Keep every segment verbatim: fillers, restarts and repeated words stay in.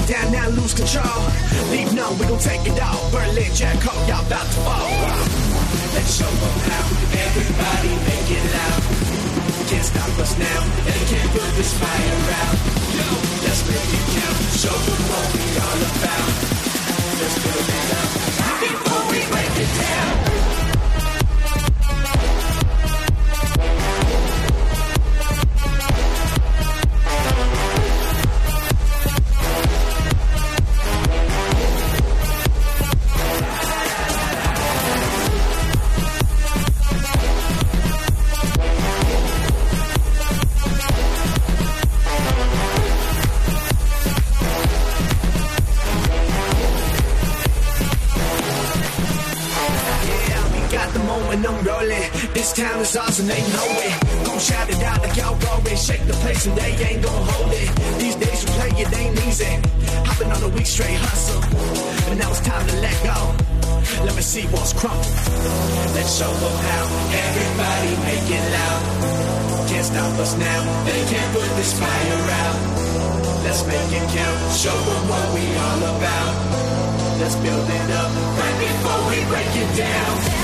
down, now lose control. Leave no, we gon' take it all. Berlin, Jericho, y'all about to fall. Let's show them how. Everybody make it loud. Can't stop us now. They can't put this fire out. Yo, let's make it count. Show them what we all about. Let's build it up before we break it down. This town is ours and they know it. Gon' shout it out like y'all roll it. Shake the place and they ain't gon' hold it. These days we play it ain't easy. Hopping on a week straight hustle. And now it's time to let go. Let me see what's crumbled. Let's show them how. Everybody make it loud. Can't stop us now. They can't put this fire out. Let's make it count. Show them what we all about. Let's build it up right before we break it down.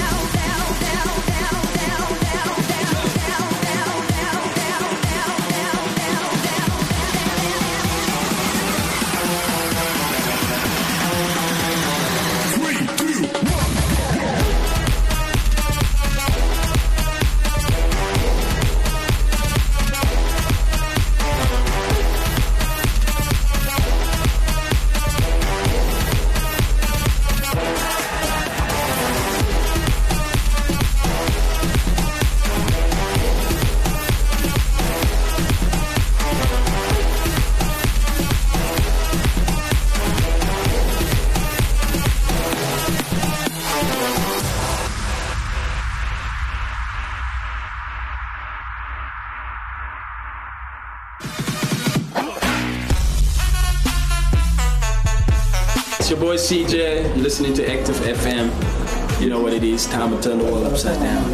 Your boy C J, you're listening to Active F M. You know what it is, time to turn the world upside down.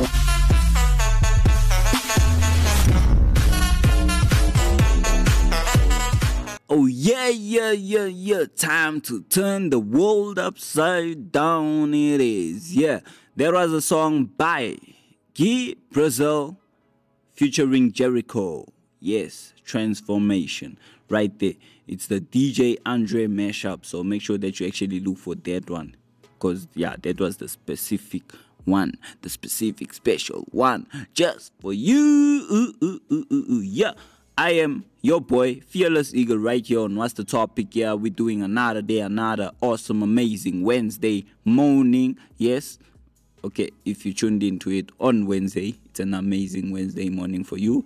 Oh yeah, yeah, yeah, yeah, time to turn the world upside down it is. Yeah, there was a song by Guy Brazil featuring Jericho. Yes, Transformation, right there. It's the D J Andre mashup, so make sure that you actually look for that one, because yeah, that was the specific one, the specific special one, just for you. Ooh, ooh, ooh, ooh, ooh. Yeah, I am your boy, Fearless Eagle, right here on What's the Topic. Yeah, we're doing another day, another awesome, amazing Wednesday morning. Yes, okay, if you tuned into it on Wednesday, it's an amazing Wednesday morning for you,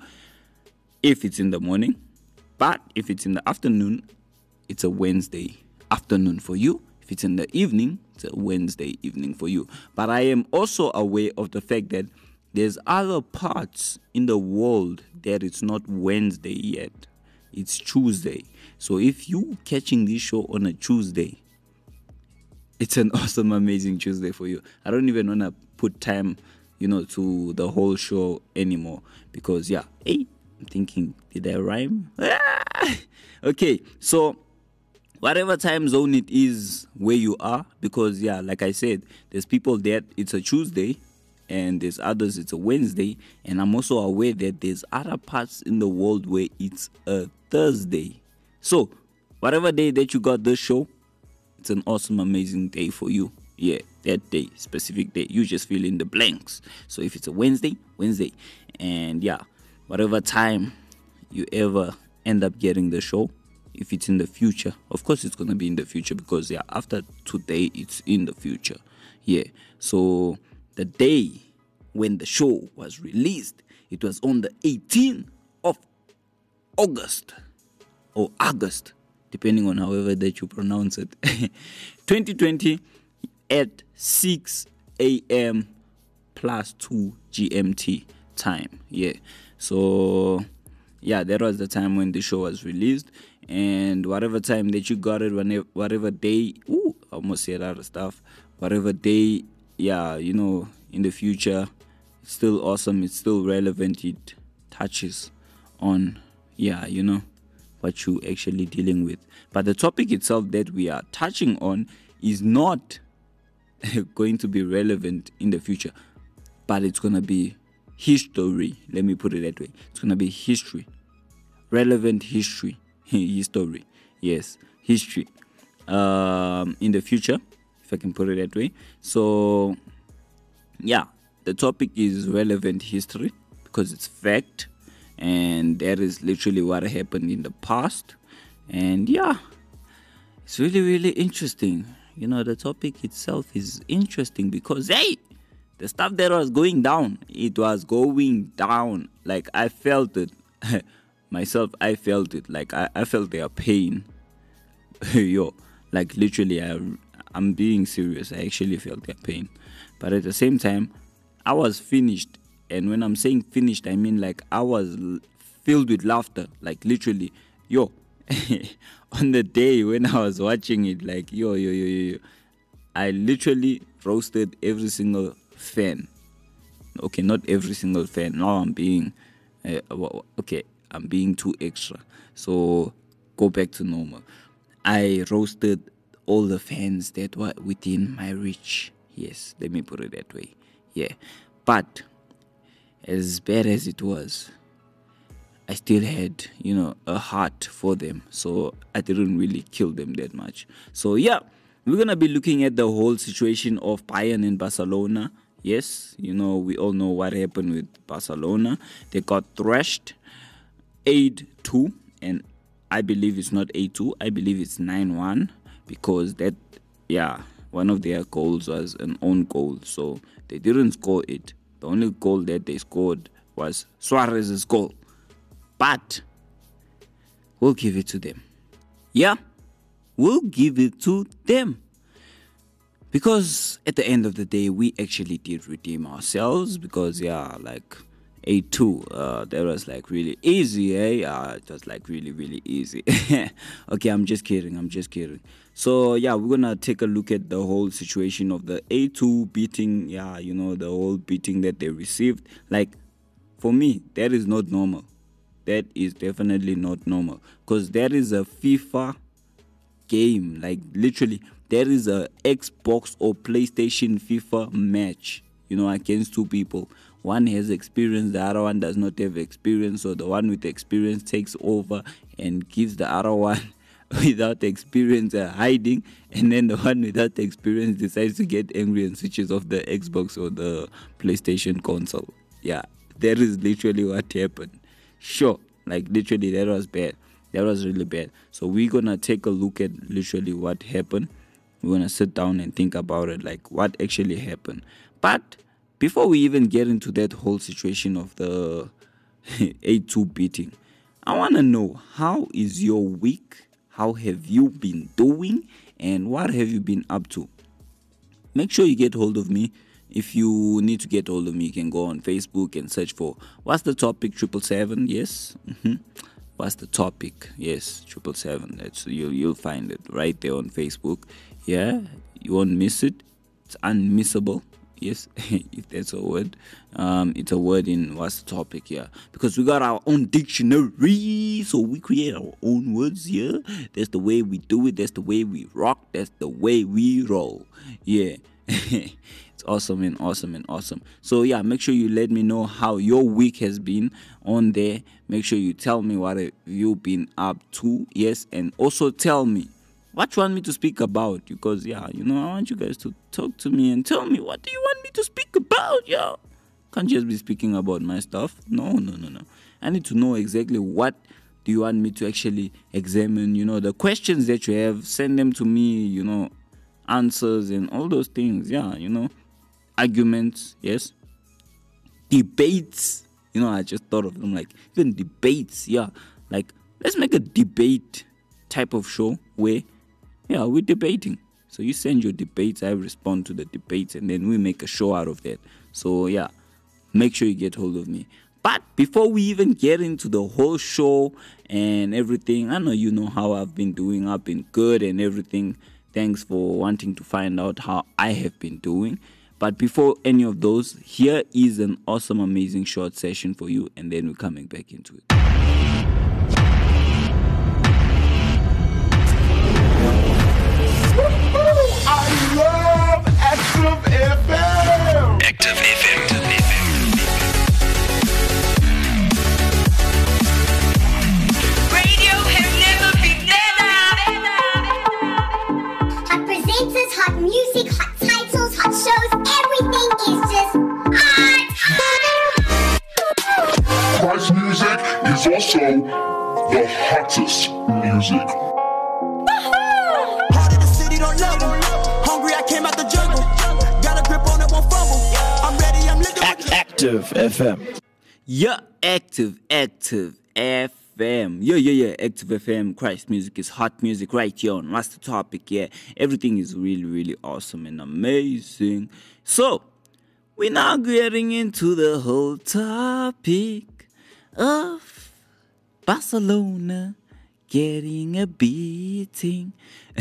if it's in the morning. But if it's in the afternoon, it's a Wednesday afternoon for you. If it's in the evening, it's a Wednesday evening for you. But I am also aware of the fact that there's other parts in the world that it's not Wednesday yet. It's Tuesday. So if you catching this show on a Tuesday, it's an awesome, amazing Tuesday for you. I don't even want to put time, you know, to the whole show anymore. Because, yeah, hey, I'm thinking, did I rhyme? Okay, so whatever time zone it is where you are, because yeah, like I said, there's people that it's a Tuesday and there's others it's a Wednesday, and I'm also aware that there's other parts in the world where it's a Thursday. So whatever day that you got this show, it's an awesome, amazing day for you. Yeah, that day, specific day, you just fill in the blanks. So if it's a Wednesday, Wednesday, and yeah, whatever time you ever end up getting the show, if it's in the future, of course it's going to be in the future, because yeah, after today it's in the future. Yeah, so the day when the show was released, it was on the eighteenth of August or August, depending on however that you pronounce it, twenty twenty, at six a.m. plus two G M T time. Yeah, so yeah, that was the time when the show was released. And whatever time that you got it, whenever, whatever day, ooh, I almost said other stuff, whatever day, yeah, you know, in the future, it's still awesome, it's still relevant, it touches on, yeah, you know, what you're actually dealing with. But the topic itself that we are touching on is not going to be relevant in the future, but it's going to be history. Let me put it that way. It's going to be history. Relevant history. History. Yes, history. Um, in the future, if I can put it that way. So, yeah, the topic is relevant history because it's fact. And that is literally what happened in the past. And yeah, it's really, really interesting. You know, the topic itself is interesting because, hey, the stuff that was going down, it was going down. Like, I felt it. Myself, I felt it. Like, I, I felt their pain. Yo, like, literally, I, I'm being serious. I actually felt their pain. But at the same time, I was finished. And when I'm saying finished, I mean like I was filled with laughter. Like literally, yo, on the day when I was watching it, like yo, yo, yo, yo, yo, I literally roasted every single fan. Okay, not every single fan. Now I'm being, uh, okay, I'm being too extra. So go back to normal. I roasted all the fans that were within my reach. Yes, let me put it that way. Yeah, but as bad as it was, I still had, you know, a heart for them. So I didn't really kill them that much. So yeah, we're going to be looking at the whole situation of Bayern and Barcelona. Yes, you know, we all know what happened with Barcelona. They got thrashed eight two. And I believe it's not eight two. I believe it's nine one. Because that, yeah, one of their goals was an own goal. So they didn't score it. The only goal that they scored was Suarez's goal. But we'll give it to them. Yeah, we'll give it to them. Because at the end of the day, we actually did redeem ourselves. Because, yeah, like eight two, uh, that was like really easy, eh? Uh, it was like really, really easy. Okay, I'm just kidding. I'm just kidding. So, yeah, we're going to take a look at the whole situation of the eight two beating. Yeah, you know, the whole beating that they received. Like, for me, that is not normal. That is definitely not normal. Because that is a FIFA game. Like, literally, there is a Xbox or PlayStation FIFA match, you know, against two people. One has experience, the other one does not have experience. So the one with experience takes over and gives the other one without experience uh, hiding, and then the one without experience decides to get angry and switches off the Xbox or the PlayStation console. Yeah, that is literally what happened. Sure, like literally that was bad. That was really bad. So we're gonna take a look at literally what happened. We're gonna sit down and think about it, like what actually happened. But before we even get into that whole situation of the eight two beating, I wanna know, how is your week? How have you been doing? And what have you been up to? Make sure you get hold of me. If you need to get hold of me, you can go on Facebook and search for What's the Topic triple seven. Yes. Mm-hmm. What's the Topic? Yes, triple seven. That's you'll you'll find it right there on Facebook. Yeah, you won't miss it. It's unmissable. Yes, if that's a word. Um, it's a word in What's the Topic here. Because we got our own dictionary, so we create our own words here. That's the way we do it. That's the way we rock. That's the way we roll. Yeah. It's awesome and awesome and awesome. So yeah, make sure you let me know how your week has been on there. Make sure you tell me what have you been up to. Yes, and also tell me what you want me to speak about, because yeah, you know, I want you guys to talk to me and tell me, what do you want me to speak about, yo? Can't just be speaking about my stuff. No, no, no, no. I need to know exactly what do you want me to actually examine. You know, the questions that you have, send them to me, you know, answers and all those things. Yeah, you know, arguments, yes. Debates, you know, I just thought of them, like, even debates, yeah. Like, let's make a debate type of show where, yeah, we're debating. So you send your debates, I respond to the debates, and then we make a show out of that. So yeah, make sure you get hold of me. But before we even get into the whole show and everything, I know you know how I've been doing. I've been good and everything. Thanks for wanting to find out how I have been doing. But before any of those, here is an awesome, amazing short session for you, and then we're coming back into it. music, hot titles, hot shows, everything is just hot. Christ music is also the hottest music. Heart of the city don't love them. Hungry, I came out the jungle. Got a grip on it, won't fumble. I'm ready, I'm looking with you. Active F M. Yeah, Active, Active F M. Yeah, yeah, yeah, Active F M. Christ music is hot music right here on What's the Topic? Yeah, everything is really, really awesome and amazing. So, we're now getting into the whole topic of Barcelona getting a beating.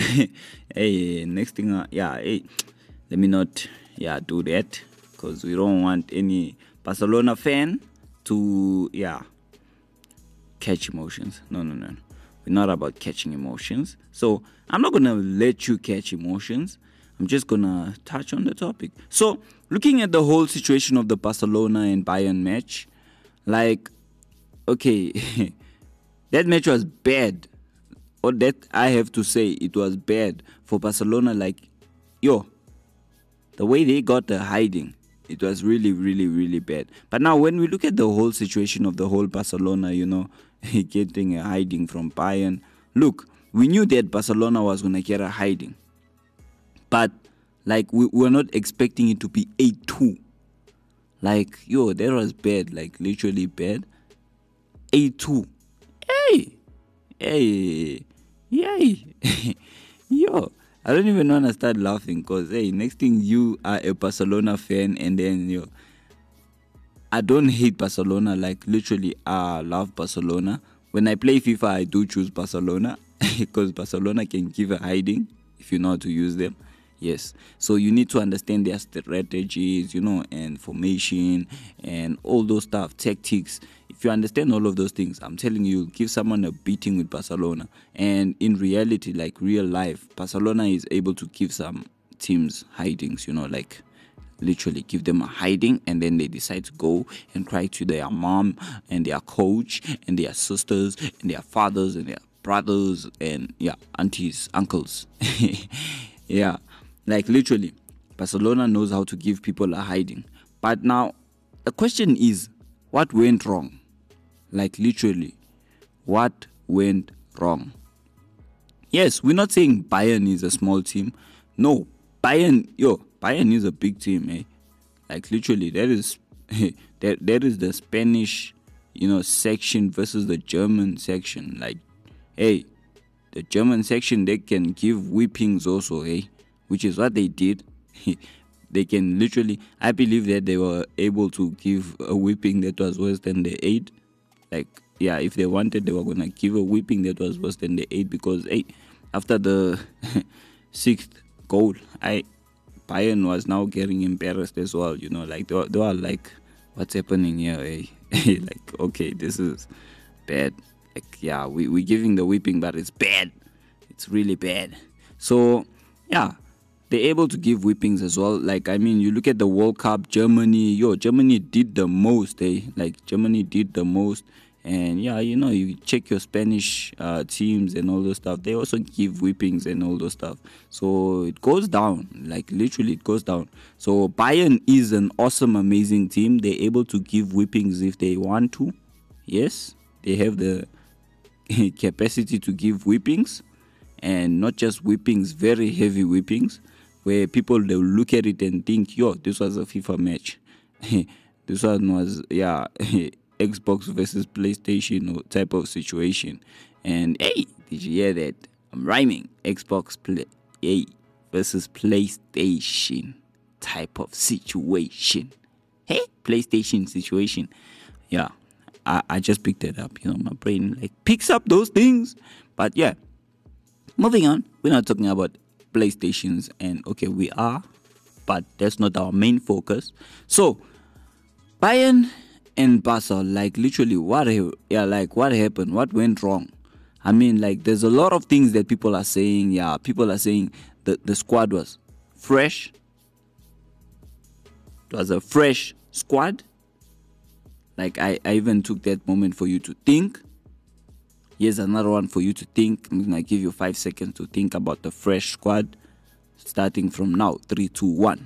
Hey, next thing, uh, yeah, hey, let me not, yeah, do that, because we don't want any Barcelona fan to, yeah, catch emotions. No, no, no. We're not about catching emotions. So I'm not going to let you catch emotions. I'm just going to touch on the topic. So looking at the whole situation of the Barcelona and Bayern match, like, okay, that match was bad. Or that I have to say, it was bad for Barcelona. Like, yo, the way they got the hiding, it was really, really, really bad. But now when we look at the whole situation of the whole Barcelona, you know, getting a hiding from Bayern, look, we knew that Barcelona was going to get a hiding. But, like, we were not expecting it to be eight two. Like, yo, that was bad. Like, literally bad. eight two. Hey! Hey! Yay! Yo! I don't even want to start laughing because, hey, next thing you are a Barcelona fan and then, yo, I don't hate Barcelona, like, literally, I love Barcelona. When I play FIFA, I do choose Barcelona because Barcelona can give a hiding if you know how to use them. Yes. So you need to understand their strategies, you know, and formation and all those stuff, tactics. If you understand all of those things, I'm telling you, give someone a beating with Barcelona. And in reality, like real life, Barcelona is able to give some teams hidings, you know, like literally give them a hiding, and then they decide to go and cry to their mom and their coach and their sisters and their fathers and their brothers and, yeah, aunties, uncles. Yeah, like literally, Barcelona knows how to give people a hiding. But now, the question is, what went wrong? Like literally, what went wrong? Yes, we're not saying Bayern is a small team. No, Bayern, yo, Bayern is a big team, eh? Like literally, that is that that is the Spanish, you know, section versus the German section. Like, hey, the German section, they can give whippings also, eh? Which is what they did. They can literally, I believe that they were able to give a whipping that was worse than the eight. Like, yeah, if they wanted, they were going to give a whipping that was worse than the eight because, hey, after the sixth goal, I Bayern was now getting embarrassed as well, you know, like, they were, they were like, what's happening here, eh? Like, okay, this is bad. Like, yeah, we, we're giving the whipping, but it's bad. It's really bad. So, yeah, they're able to give whippings as well. Like, I mean, you look at the World Cup, Germany, yo, Germany did the most, eh? Like, Germany did the most. And, yeah, you know, you check your Spanish uh, teams and all those stuff. They also give whippings and all those stuff. So, it goes down. Like, literally, it goes down. So, Bayern is an awesome, amazing team. They're able to give whippings if they want to. Yes, they have the capacity to give whippings. And not just whippings, very heavy whippings, where people, they'll look at it and think, yo, this was a FIFA match. This one was, yeah, Xbox versus PlayStation type of situation. And, hey, did you hear that? I'm rhyming. Xbox play, hey, versus PlayStation type of situation. Hey, PlayStation situation. Yeah, I, I just picked that up. You know, my brain, like, picks up those things. But, yeah. Moving on, we're not talking about PlayStations, and okay, we are, but that's not our main focus. So, Bayern and Barca, like literally, what yeah, like what happened? What went wrong? I mean, like, there's a lot of things that people are saying. Yeah, people are saying that the squad was fresh. It was a fresh squad. Like, I, I even took that moment for you to think. Here's another one for you to think. I'm going to give you five seconds to think about the fresh squad. starting from now. Three, two, one.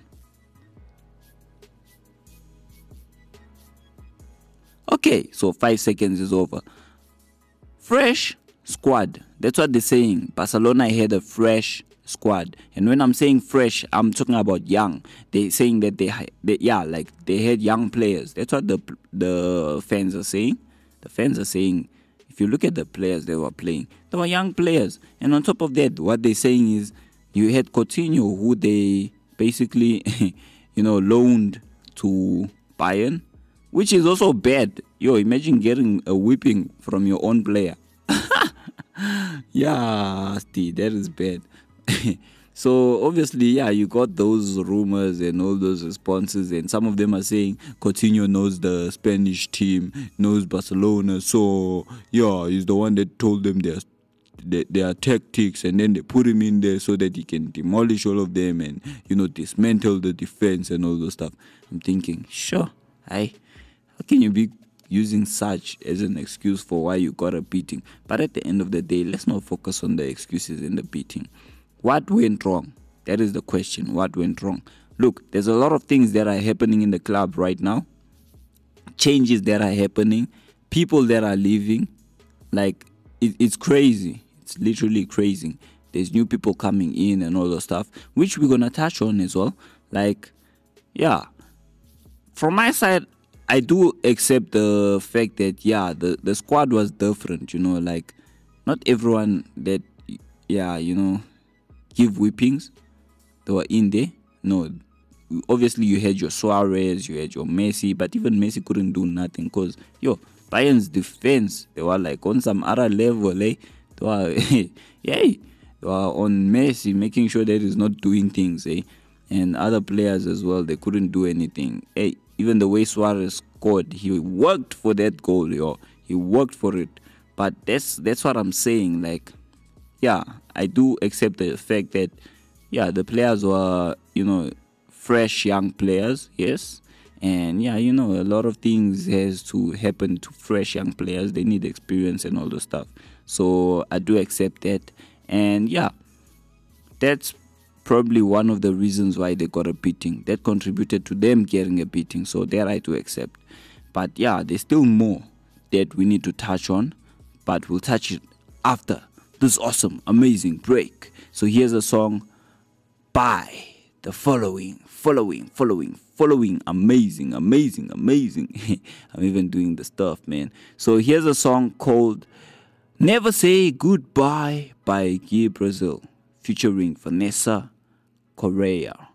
Okay, so five seconds is over. Fresh squad. That's what they're saying. Barcelona had a fresh squad. And when I'm saying fresh, I'm talking about young. They're saying that they, they yeah, like they had young players. That's what the the fans are saying. The fans are saying, if you look at the players they were playing, they were young players. And on top of that, what they're saying is you had Coutinho, who they basically, you know, loaned to Bayern, which is also bad. Yo, imagine getting a whipping from your own player. Yeah, Steve, that is bad. So obviously, yeah, you got those rumors and all those responses, and some of them are saying Coutinho knows the Spanish team, knows Barcelona, so yeah, he's the one that told them their their, their tactics, and then they put him in there so that he can demolish all of them and, you know, dismantle the defense and all those stuff. I'm thinking, sure, I how can you be using such as an excuse for why you got a beating? But at the end of the day, let's not focus on the excuses and the beating. What went wrong? That is the question. What went wrong? Look, there's a lot of things that are happening in the club right now. Changes that are happening. People that are leaving. Like, it, it's crazy. It's literally crazy. There's new people coming in and all those stuff, which we're going to touch on as well. Like, yeah. From my side, I do accept the fact that, yeah, the, the squad was different, you know. Like, not everyone that, yeah, you know, give whippings, they were in there. No, obviously you had your Suarez, you had your Messi, but even Messi couldn't do nothing because, yo, Bayern's defense, they were like on some other level, eh? They were, yeah, they were on Messi, making sure that he's not doing things, eh? And other players as well, they couldn't do anything. Hey, even the way Suarez scored, he worked for that goal, yo. He worked for it. But that's that's what I'm saying, like, yeah, I do accept the fact that, yeah, the players were, you know, fresh young players, yes. And, yeah, you know, a lot of things has to happen to fresh young players. They need experience and all those stuff. So I do accept that. And, yeah, that's probably one of the reasons why they got a beating. That contributed to them getting a beating. So that I do accept. But, yeah, there's still more that we need to touch on. But we'll touch it after this awesome, amazing break. So here's a song by the following, following, following, following, amazing, amazing, amazing. I'm even doing the stuff, man. So here's a song called Never Say Goodbye by Guy Brazil, featuring Vanessa Correa.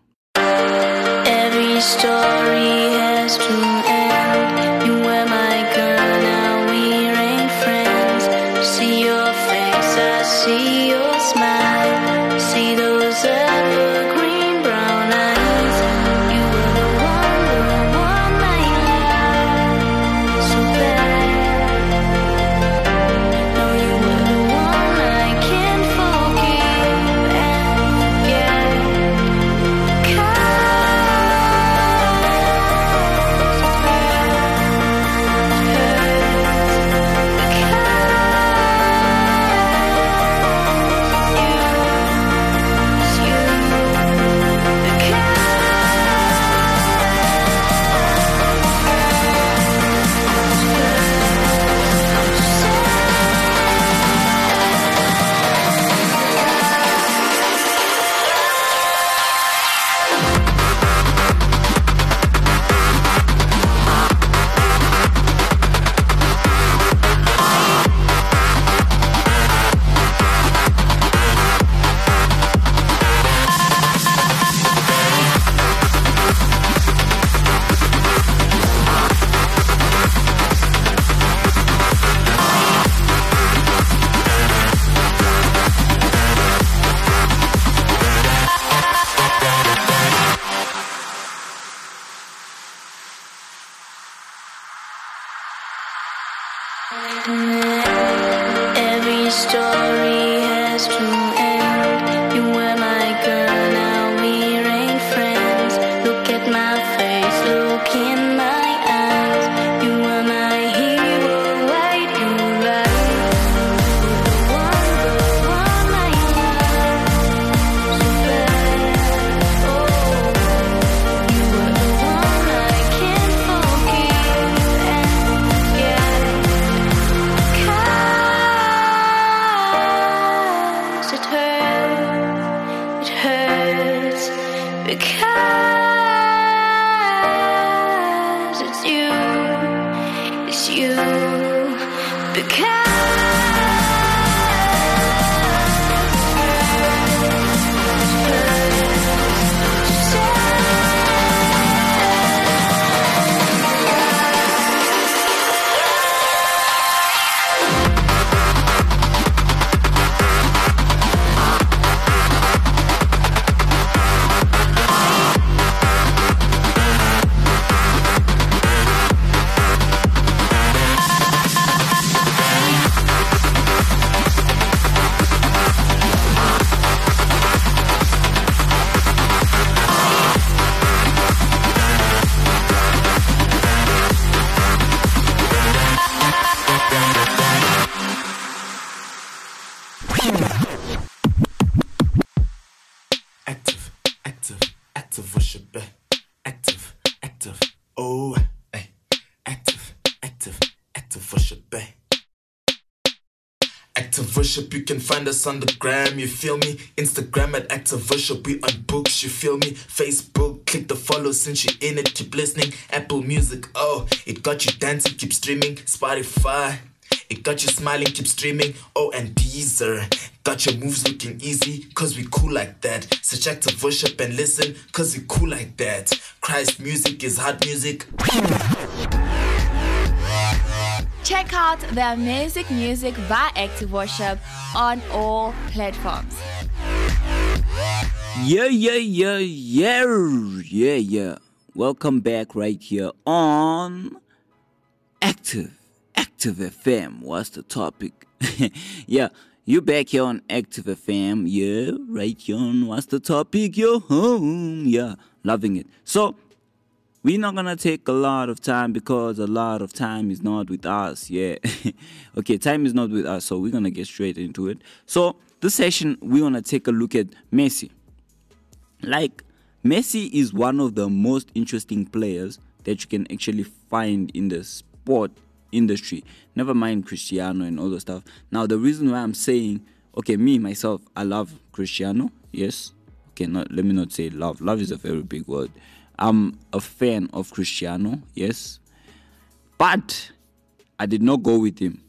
Every story has to end. You were my girl, now we ain't friends. See your face, I see your smile. See those evergreen brown eyes. You were the one, the one I loved so bad. No, you were the one I can't forgive and forget. 'Cause hurts, it hurts because it's you, it's you, because Worship, you can find us on the gram, you feel me? Instagram at Active Worship, we on books, you feel me? Facebook, click the follow since you're in it, keep listening. Apple Music, oh, it got you dancing, keep streaming. Spotify, it got you smiling, keep streaming. Oh, and Deezer, got your moves looking easy, cause we cool like that. Search Active Worship and listen, cause we cool like that. Christ music is hot music. Check out their amazing music by Active Worship on all platforms. Yeah, yeah, yeah, yeah, yeah, yeah. Welcome back right here on Active, Active F M. What's the topic? Yeah, you back here on Active F M. Yeah, right here on What's the Topic? You're home. Yeah, loving it. So, we're not going to take a lot of time because a lot of time is not with us, yeah. Okay, time is not with us, so we're going to get straight into it. So, this session, we're going to take a look at Messi. Like, Messi is one of the most interesting players that you can actually find in the sport industry. Never mind Cristiano and all the stuff. Now, the reason why I'm saying, okay, me, myself, I love Cristiano, yes. Okay, not, let me not say love. Love is a very big word. I'm a fan of Cristiano, yes, but I did not go with him.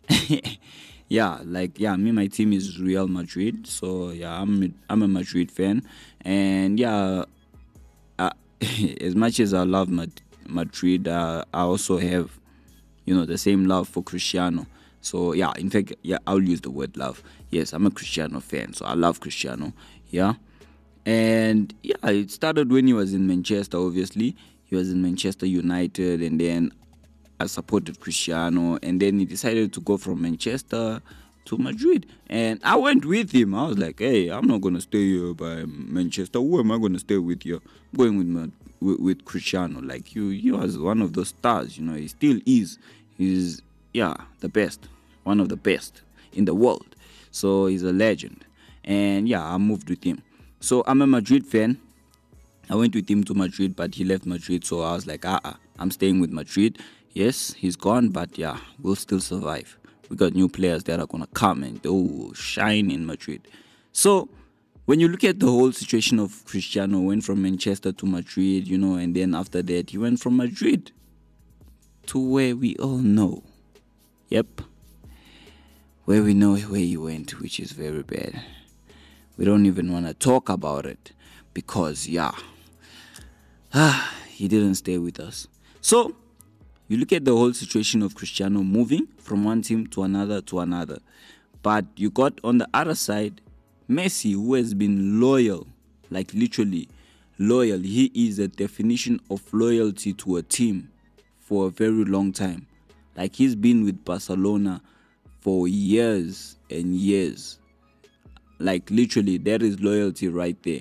Yeah, like, yeah, me, my team is Real Madrid, so, yeah, I'm I'm a Madrid fan, and, yeah, uh, as much as I love Mad- Madrid, uh, I also have, you know, the same love for Cristiano, so, yeah, in fact, yeah, I'll use the word love. Yes, I'm a Cristiano fan, so I love Cristiano, yeah. And yeah, it started when he was in Manchester, obviously. He was in Manchester United, and then I supported Cristiano, and then he decided to go from Manchester to Madrid. And I went with him. I was like, hey, I'm not going to stay here by Manchester. Who am I going to stay with here? I'm going with, my, with with Cristiano. Like, you, he was one of those stars, you know. He still is. He's, yeah, the best. One of the best in the world. So he's a legend. And yeah, I moved with him. So I'm a Madrid fan. I went with him to Madrid, but he left Madrid. So I was like, ah, uh-uh, I'm staying with Madrid. Yes, he's gone, but yeah, we'll still survive. We got new players that are going to come and oh, shine in Madrid. So when you look at the whole situation of Cristiano, went from Manchester to Madrid, you know, and then after that, he went from Madrid to where we all know. Yep. Where we know where he went, which is very bad. We don't even want to talk about it because, yeah, ah, he didn't stay with us. So, you look at the whole situation of Cristiano moving from one team to another to another. But you got on the other side, Messi, who has been loyal, like literally loyal. He is a definition of loyalty to a team for a very long time. Like, he's been with Barcelona for years and years. Like, literally, that is loyalty right there.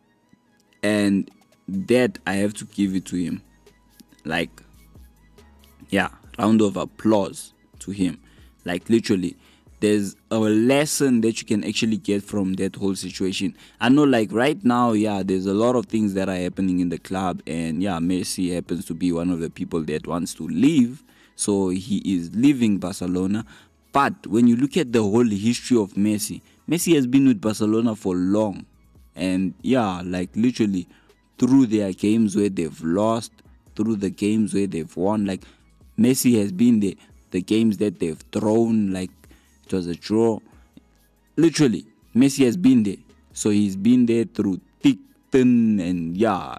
And that, I have to give it to him. Like, yeah, round of applause to him. Like, literally, there's a lesson that you can actually get from that whole situation. I know, like, right now, yeah, there's a lot of things that are happening in the club. And, yeah, Messi happens to be one of the people that wants to leave. So, he is leaving Barcelona. But when you look at the whole history of Messi, Messi has been with Barcelona for long. And yeah, like literally through their games where they've lost, through the games where they've won, like Messi has been there. The games that they've thrown, like it was a draw. Literally, Messi has been there. So he's been there through thick, thin, and yeah,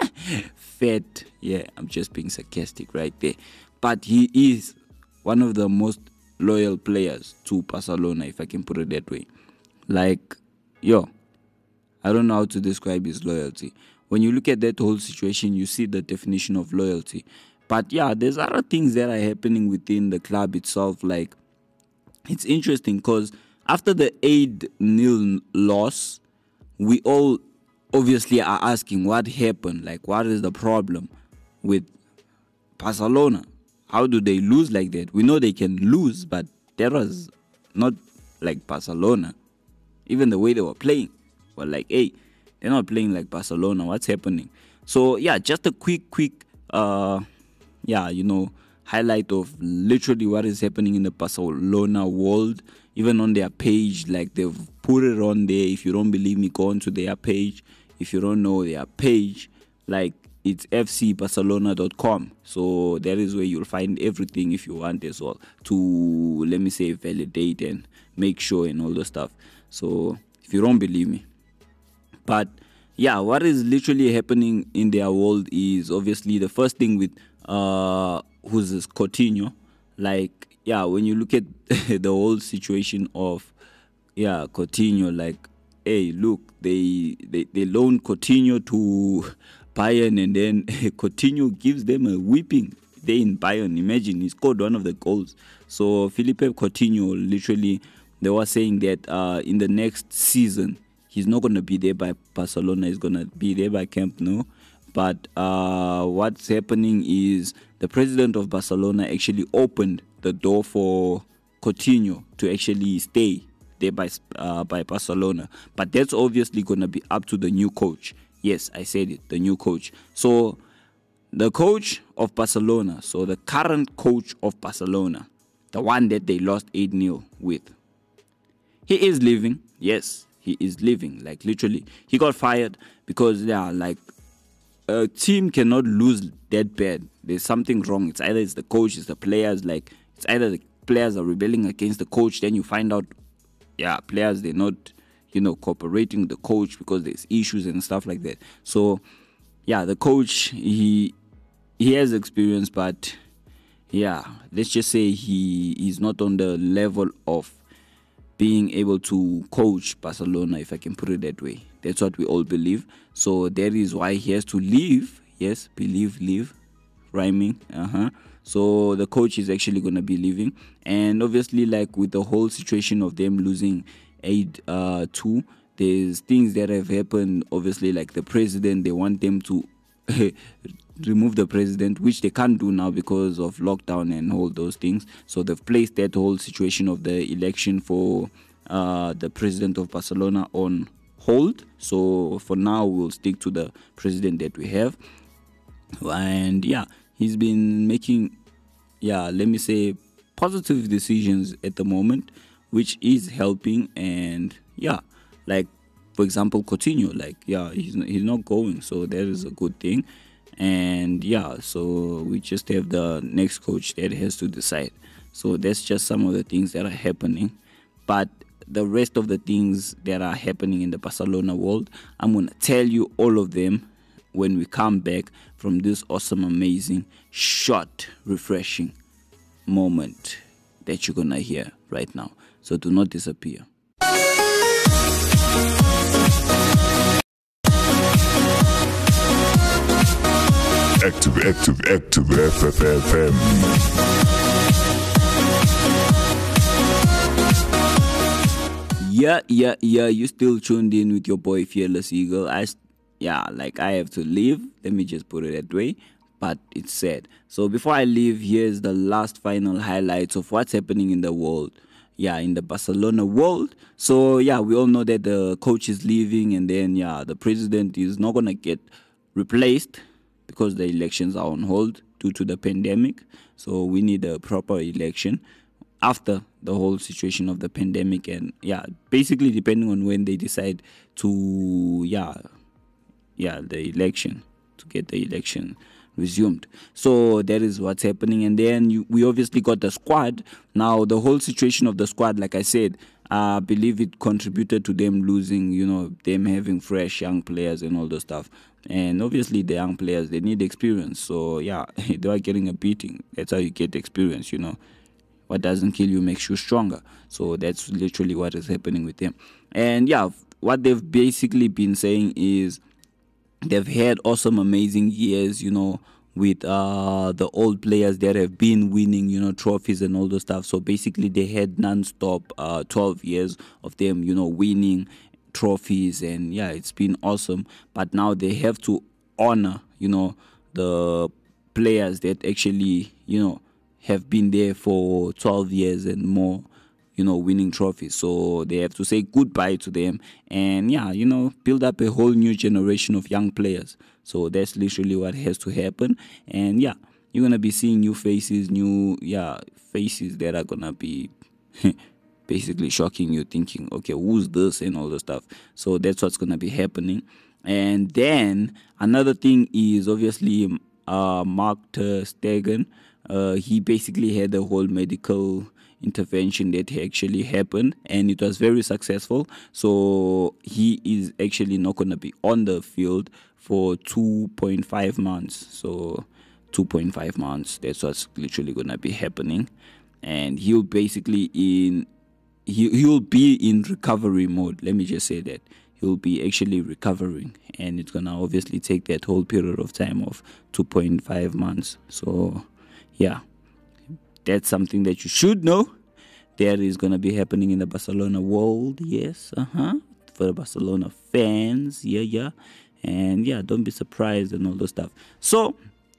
fat. Yeah, I'm just being sarcastic right there. But he is one of the most loyal players to Barcelona, if I can put it that way. Like, yo, I don't know how to describe his loyalty. When you look at that whole situation, you see the definition of loyalty. But yeah, there's other things that are happening within the club itself. Like, it's interesting because after the eight nil loss, we all obviously are asking what happened. Like, what is the problem with Barcelona? How do they lose like that? We know they can lose, but that was not like Barcelona. Even the way they were playing, were like, hey, they're not playing like Barcelona. What's happening? So yeah, just a quick, quick, uh, yeah, you know, highlight of literally what is happening in the Barcelona world. Even on their page, like they've put it on there. If you don't believe me, go onto their page. If you don't know their page, like it's f c barcelona dot com. So that is where you'll find everything if you want as well to, let me say, validate and make sure and all the stuff. So if you don't believe me. But yeah, what is literally happening in their world is obviously the first thing with uh who's this Coutinho. Like, yeah, when you look at the whole situation of yeah Coutinho, like, hey, look, they they, they loan Coutinho to Bayern, and then Coutinho gives them a whipping. They in Bayern, imagine, he scored one of the goals. So Philippe Coutinho, literally, they were saying that uh, in the next season, he's not going to be there by Barcelona, he's going to be there by Camp Nou. But uh, what's happening is the president of Barcelona actually opened the door for Coutinho to actually stay there by, uh, by Barcelona. But that's obviously going to be up to the new coach. Yes, I said it, the new coach. So the coach of Barcelona, so the current coach of Barcelona, the one that they lost eight nil with, he is leaving. Yes, he is leaving. Like, literally, he got fired because, yeah, like, a team cannot lose that bad. There's something wrong. It's either it's the coach, it's the players. Like, it's either the players are rebelling against the coach, then you find out, yeah, players, they're not, you know, cooperating with the coach because there's issues and stuff like that. So, yeah, the coach, he he has experience, but, yeah, let's just say he is not on the level of being able to coach Barcelona, if I can put it that way. That's what we all believe. So that is why he has to leave. Yes, believe, leave, rhyming. Uh-huh. So the coach is actually going to be leaving. And obviously, like with the whole situation of them losing eight two, there's things that have happened. Obviously, like the president, they want them to remove the president, which they can't do now because of lockdown and all those things. So they've placed that whole situation of the election for uh, the president of Barcelona on hold. So for now, we'll stick to the president that we have. And yeah, he's been making, yeah, let me say, positive decisions at the moment, which is helping. And yeah, like, for example, Coutinho, like, yeah, he's not, he's not going, so that is a good thing. And yeah, so we just have the next coach that has to decide. So that's just some of the things that are happening. But the rest of the things that are happening in the Barcelona world, I'm going to tell you all of them when we come back from this awesome, amazing, short, refreshing moment that you're going to hear right now. So do not disappear. Active, active, active F F F M. Yeah, yeah, yeah. You still tuned in with your boy Fearless Eagle. I, yeah, like I have to leave. Let me just put it that way. But it's sad. So before I leave, here's the last final highlights of what's happening in the world. Yeah, in the Barcelona world. So yeah, we all know that the coach is leaving, and then yeah, the president is not gonna get replaced because the elections are on hold due to the pandemic. So we need a proper election. after the whole situation of the pandemic, and yeah, basically depending on when they decide to yeah yeah the election to get the election resumed. So that is what's happening. And then you, we obviously got the squad. Now the whole situation of the squad, like I said, I believe it contributed to them losing, you know, them having fresh young players and all those stuff. And obviously the young players, they need experience. So yeah, they are getting a beating. That's how you get experience, you know. What doesn't kill you makes you stronger. So that's literally what is happening with them. And yeah, what they've basically been saying is they've had awesome, amazing years, you know, with uh, the old players that have been winning, you know, trophies and all those stuff. So basically they had non-stop uh, twelve years of them, you know, winning trophies. And yeah, it's been awesome. But now they have to honor, you know, the players that actually, you know, have been there for twelve years and more, you know, winning trophies. So they have to say goodbye to them and, yeah, you know, build up a whole new generation of young players. So that's literally what has to happen. And, yeah, you're going to be seeing new faces, new, yeah, faces that are going to be basically shocking you, thinking, okay, who's this and all this stuff. So that's what's going to be happening. And then another thing is obviously uh, Mark ter Stegen. Uh, he basically had a whole medical intervention that actually happened, and it was very successful. So he is actually not going to be on the field for two point five months. So two point five months, that's what's literally going to be happening. And he'll basically in he he'll be in recovery mode. Let me just say that he'll be actually recovering, and it's going to obviously take that whole period of time of two point five months. So yeah, that's something that you should know. That is going to be happening in the Barcelona world. Yes, uh-huh. For the Barcelona fans. Yeah, yeah. And yeah, don't be surprised and all those stuff. So,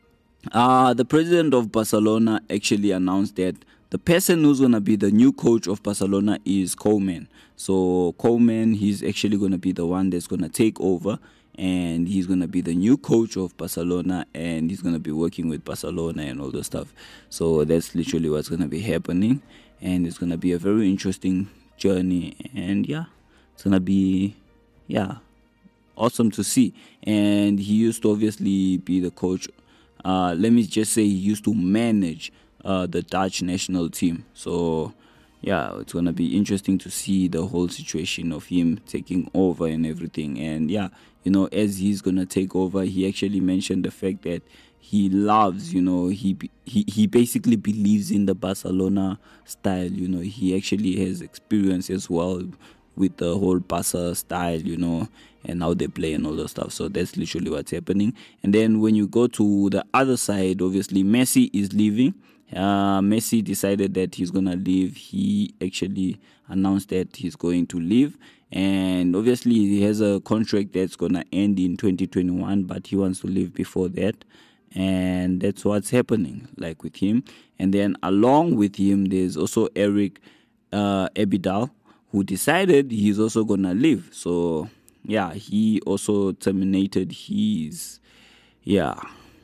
uh, the president of Barcelona actually announced that the person who's going to be the new coach of Barcelona is Koeman. So, Koeman, he's actually going to be the one that's going to take over. And he's going to be the new coach of Barcelona, and he's going to be working with Barcelona and all the stuff. So that's literally what's going to be happening, and it's going to be a very interesting journey. And yeah, it's going to be, yeah, awesome to see. And he used to obviously be the coach. Uh, let me just say he used to manage uh, the Dutch national team. So yeah, it's going to be interesting to see the whole situation of him taking over and everything. And yeah, you know, as he's going to take over, he actually mentioned the fact that he loves, you know, he, he he basically believes in the Barcelona style. You know, he actually has experience as well with the whole Barca style, you know, and how they play and all that stuff. So that's literally what's happening. And then when you go to the other side, obviously Messi is leaving. Uh, Messi decided that he's going to leave. He actually announced that he's going to leave. And obviously he has a contract that's going to end in twenty twenty-one, but he wants to leave before that. And that's what's happening, like with him. And then along with him, there's also Eric uh, Abidal, who decided he's also going to leave. So, yeah, he also terminated his, yeah,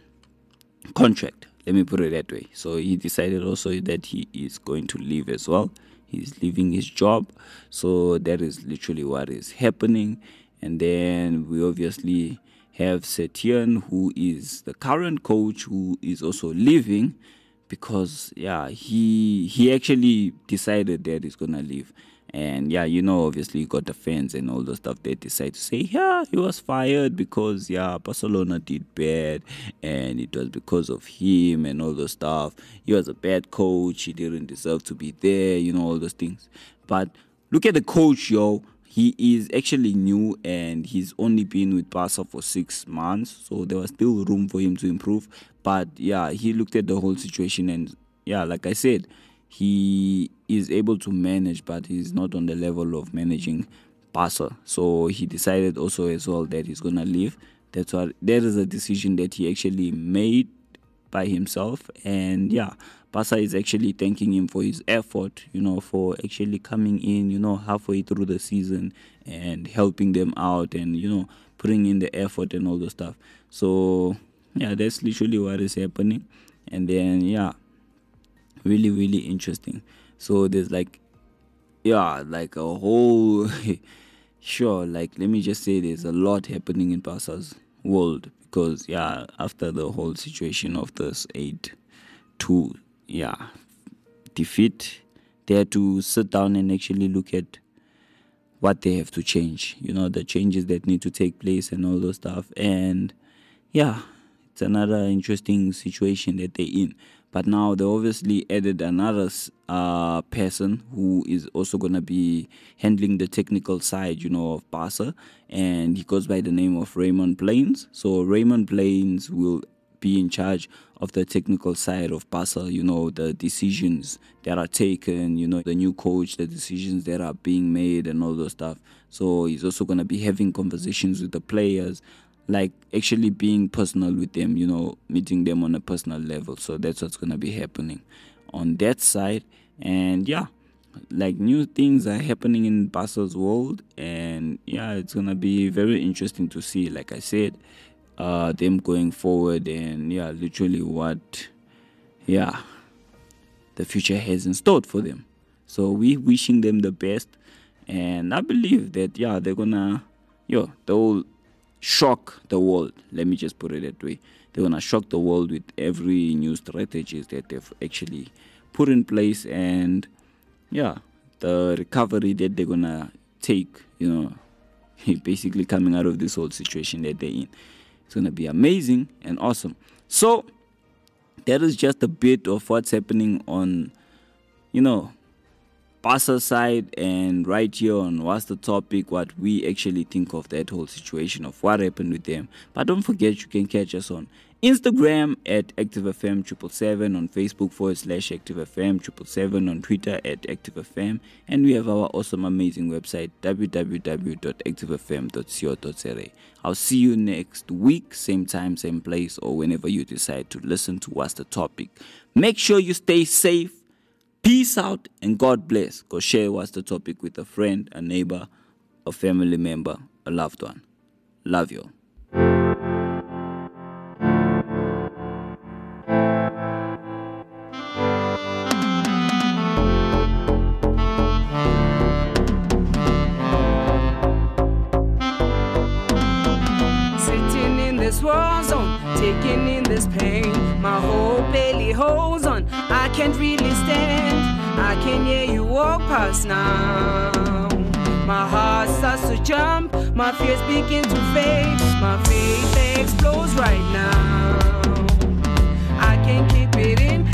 contract. Let me put it that way. So he decided also that he is going to leave as well. He's leaving his job. So that is literally what is happening. And then we obviously have Setien, who is the current coach, who is also leaving because, yeah, he he actually decided that he's going to leave. And, yeah, you know, obviously you got the fans and all the stuff. They decide to say, yeah, he was fired because, yeah, Barcelona did bad. And it was because of him and all the stuff. He was a bad coach. He didn't deserve to be there, you know, all those things. But look at the coach, yo. He is actually new and he's only been with Barca for six months. So there was still room for him to improve. But, yeah, he looked at the whole situation and, yeah, like I said, he is able to manage, but he's not on the level of managing Barca. So he decided also as well that he's going to leave. That's what, that is a decision that he actually made by himself. And yeah, Barca is actually thanking him for his effort, you know, for actually coming in, you know, halfway through the season and helping them out and, you know, putting in the effort and all the stuff. So yeah, that's literally what is happening. And then, yeah, really, really interesting. So there's like, yeah, like a whole, sure, like let me just say there's a lot happening in Barca's world because, yeah, after the whole situation of this eight two, yeah, defeat, they had to sit down and actually look at what they have to change, you know, the changes that need to take place and all those stuff. And yeah, it's another interesting situation that they're in. But now they obviously added another uh, person who is also going to be handling the technical side, you know, of Barca. And he goes by the name of Raymond Plains. So Raymond Plains will be in charge of the technical side of Barca, you know, the decisions that are taken, you know, the new coach, the decisions that are being made and all those stuff. So he's also going to be having conversations with the players, like actually being personal with them, you know, meeting them on a personal level. So that's what's going to be happening on that side. And yeah, like new things are happening in Barca's world. And yeah, it's going to be very interesting to see, like I said, uh, them going forward and yeah, literally what, yeah, the future has in store for them. So we wishing them the best. And I believe that, yeah, they're going to, yo, they'll shock the world. Let me just put it that way. They're going to shock the world with every new strategies that they've actually put in place. And yeah, the recovery that they're going to take, you know, basically coming out of this whole situation that they're in. It's going to be amazing and awesome. So that is just a bit of what's happening on, you know, Barca side, and right here on What's the Topic, what we actually think of that whole situation of what happened with them. But don't forget, you can catch us on Instagram at ActiveFM seven seven seven, on Facebook forward slash ActiveFM seven seven seven, on Twitter at ActiveFM, and we have our awesome, amazing website w w w dot active f m dot co dot za. I'll see you next week, same time, same place, or whenever you decide to listen to What's the Topic. Make sure you stay safe. Peace out and God bless. Go share What's the Topic with a friend, a neighbor, a family member, a loved one. Love you. Sitting in this war zone, taking in this pain, my whole belly holds on. I can't really stand. I can hear you walk past now. My heart starts to jump, my fears begin to fade, my faith explodes right now. I can't keep it in